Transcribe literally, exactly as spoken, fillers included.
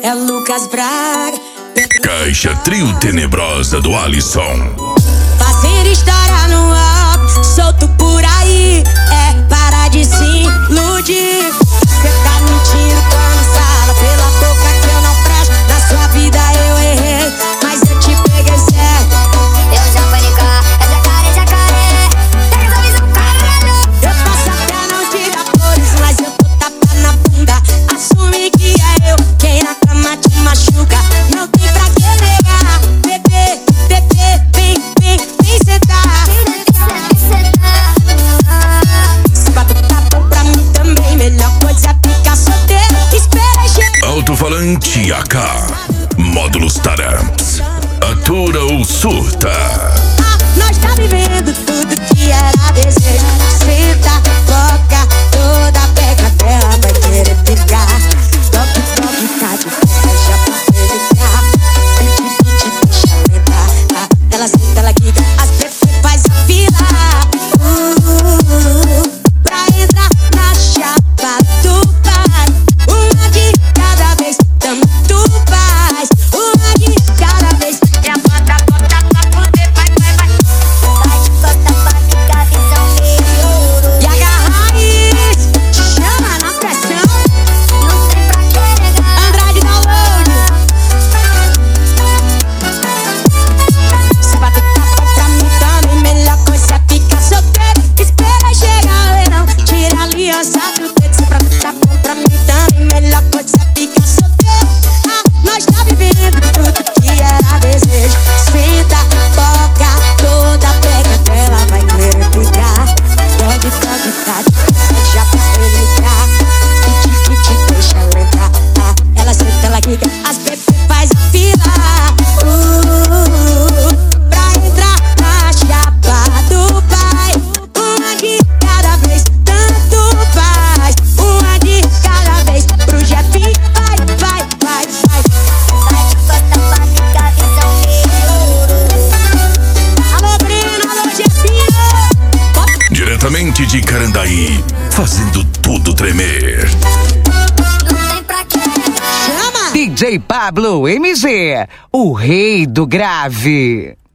é Lucas Braga. Caixa Trio Tenebrosa do Alisson. Fazer história no up, solto por aí. É para de se iludir. Cê tá mentindo quando fala pela boca que eu não presto. Na sua vida eu errei, mas eu te peguei certo. Eu já fui de cá, é jacaré, jacaré. Tem essa visão caralho. Eu posso até não te dar flores, mas eu tô tapa na bunda. Assume que é eu quem na cama te machuca. Não tem pra que negar. Bebê, bebê, vem, vem, vem sentar. Se bater tá bom pra mim também. Melhor coisa é ficar solteiro. Espera chegar. Alto-falante A K. Módulos Taramps. Atura ou surta. Ah, nós tá vivendo tudo que era desejo. Senta, foca, toda pega dela vai querer ficar. Toque, toque, tá difícil já pra pegar. Pede, pede, deixa levar. Ah, ela senta, ela quica, as bebê faz a fila. Uh, pra entrar na chapa do pai. Uma de cada vez, tanto faz. Uma de cada vez. É a bota, bota pra poder, vai, vai, vai. Vai de costa pra ficar visão meio. E agarra a raiz, chama na pressão. Não tem pra que negar. Andrade download. Se bater tapa pra mim também, melhor coisa é ficar solteiro. Espera chegar o verão, tira a aliança do dedo. Se pra tu tá bom pra mim também, melhor coisa é ficar solteiro. Ah, nós tá vivendo tudo que era desejo. Senta, foca, toda pega dela vai querer ficar. Pode, pode, tá difícil já pra pegar. Piti, piti, deixa ela entrar. Ah, ela senta, ela quica, as bebê faz a fila. Uh, pra entrar na chapa do pai. Uma de cada vez, tanto faz. Uma de cada vez, pro Jefinho, vai, vai, vai, vai. Vai de costa pra ficar visão meio. Alô, Brino, alô, Jefinho. Diretamente de Carandaí, fazendo tudo tremer. Não tem pra que negar. Chama! D J Pablo M G, o rei do grave.